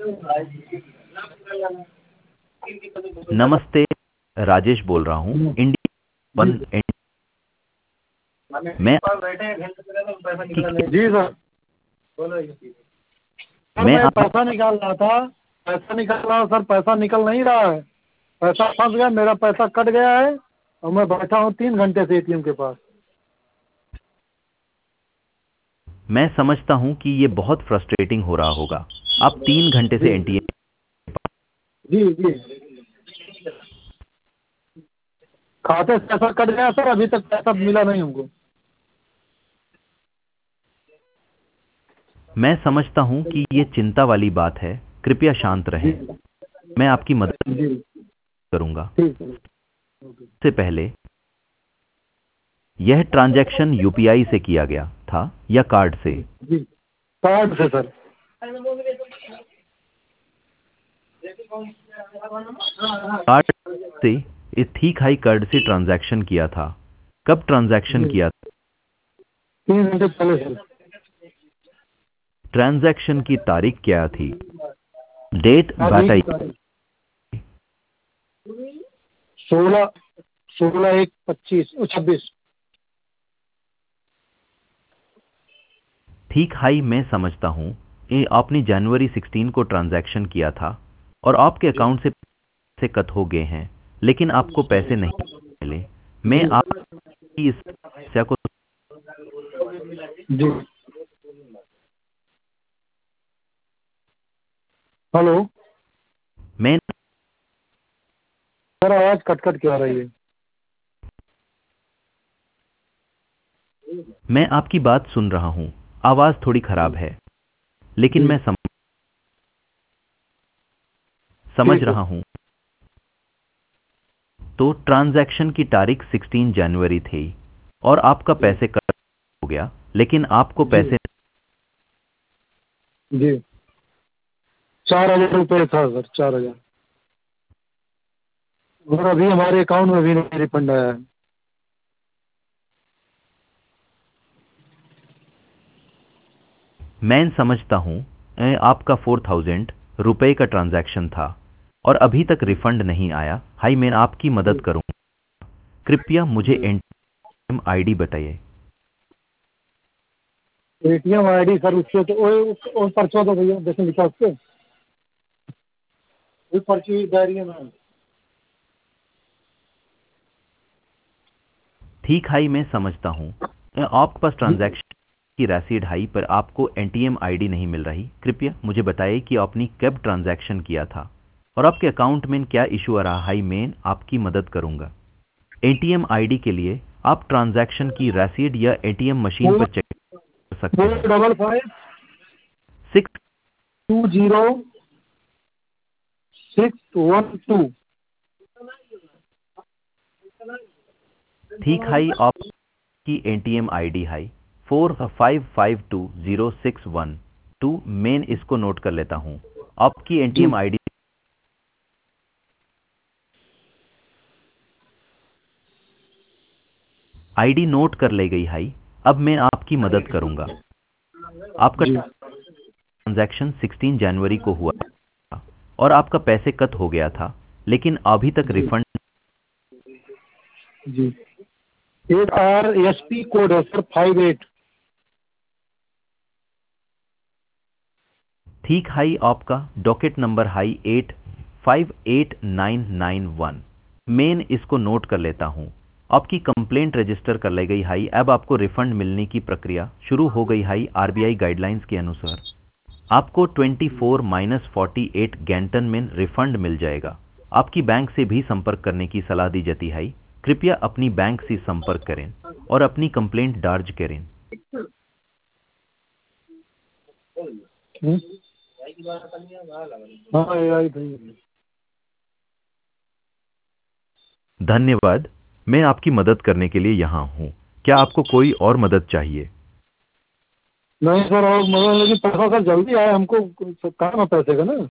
नमस्ते, राजेश बोल रहा हूँ इंडिया वन। मैं जी सर। सर मैं मैं आप पैसा निकाल रहा था, पैसा निकाल रहा हूँ सर, पैसा निकल नहीं रहा है। पैसा फंस गया, मेरा पैसा कट गया है और मैं बैठा हूँ 3 घंटे से एटीएम के पास। मैं समझता हूँ कि ये बहुत फ्रस्ट्रेटिंग हो रहा होगा। आप 3 घंटे से जी एनटीए जी जी। खाते से पैसा कट गया सर, अभी तक पैसा मिला नहीं हमको। मैं समझता हूँ कि ये चिंता वाली बात है। कृपया शांत जी रहें। मैं आपकी मदद जी। करूंगा। ठीक है। ओके। से पहले, यह ट्रांजैक्शन यूपीआई से किया गया था या कार्ड से? जी, कार्ड से सर। कार्ड से। ठीक हाई कार्ड से ट्रांजैक्शन किया था। कब ट्रांजैक्शन जी, किया था? 3 घंटे पहले सर। ट्रांजैक्शन की तारीख क्या थी? डेट आज एक बताइए। तारीख 16/16/1/25 26। ठीक हाई, मैं समझता हूँ। ये आपने जनवरी 16 को ट्रांजैक्शन किया था और आपके अकाउंट से पैसे कट हो गए हैं, लेकिन आपको पैसे नहीं मिले। मैं जी आपकी इस समस्या को जी। हेलो मैं सर, आवाज कट कट के आ रही है। मैं आपकी बात सुन रहा हूँ। आवाज थोड़ी खराब है, लेकिन जी मैं समझ ठीक है। रहा हूँ। तो ट्रांजैक्शन की तारीख 16 जनवरी थी और आपका जी पैसे कट हो गया, लेकिन आपको जी पैसे जी। 4,000 रुपये था सर, 4,000। और अभी हमारे अकाउंट में भी नहीं रिफंड आया है। मैं समझता हूँ। आपका 4,000 रुपये का ट्रांजैक्शन था और अभी तक रिफंड नहीं आया। हाई, मैं आपकी मदद जी करूँ। कृपया मुझे जी। एटीएम आईडी बताइए। एटीएम आईडी सर, उससे तो वो पर्चा दो भैया, जैसे लिखा उसके वो पर्ची डायरी में। ठीक हाई, मैं समझता हूँ। आपके पास जी ट्रांजैक्शन की रसीद हाई, पर आपको एटीएम आईडी नहीं मिल रही। कृपया मुझे बताइए कि आपने कब ट्रांजैक्शन किया था और आपके अकाउंट में क्या इशू आ रहा। हाई, मैं आपकी मदद करूंगा। एटीएम आईडी के लिए आप ट्रांजैक्शन की रसीद या एटीएम मशीन पर फोर चेक कर सकते फोर हैं। Double five 6। 20 612। ठीक हाई, आपकी एटीएम आईडी हाई 45520612। मैं इसको नोट कर लेता हूँ। आपकी जी एटीएम आईडी नोट कर ले गई हाई। अब मैं आपकी मदद करूंगा। आपका जी ट्रांजैक्शन 16 जनवरी को हुआ था और आपका पैसे कट हो गया था, लेकिन अभी तक जी रिफंड। जी। एक RSP कोड है सर, 58। ठीक हाई, आपका डॉकेट नंबर हाई 858991। मैं इसको नोट कर लेता हूँ। आपकी कंप्लेंट रजिस्टर कर ली गई हाई। अब आपको रिफंड मिलने की प्रक्रिया शुरू हो गई हाई। आरबीआई गाइडलाइंस के अनुसार आपको 24 - 48 घंटन में रिफंड मिल जाएगा। आपकी बैंक से भी संपर्क करने की सलाह दी जाती है। कृपया अपनी बैंक से संपर्क करें और अपनी कंप्लेंट दर्ज करें। हम्म। हाँ AI भाई। धन्यवाद। मैं आपकी मदद करने के लिए यहाँ हूँ। क्या आपको कोई और मदद चाहिए? नहीं सर, और मगर लेकिन पैसा सर जल्दी आया हमको, काम है पैसे का ना।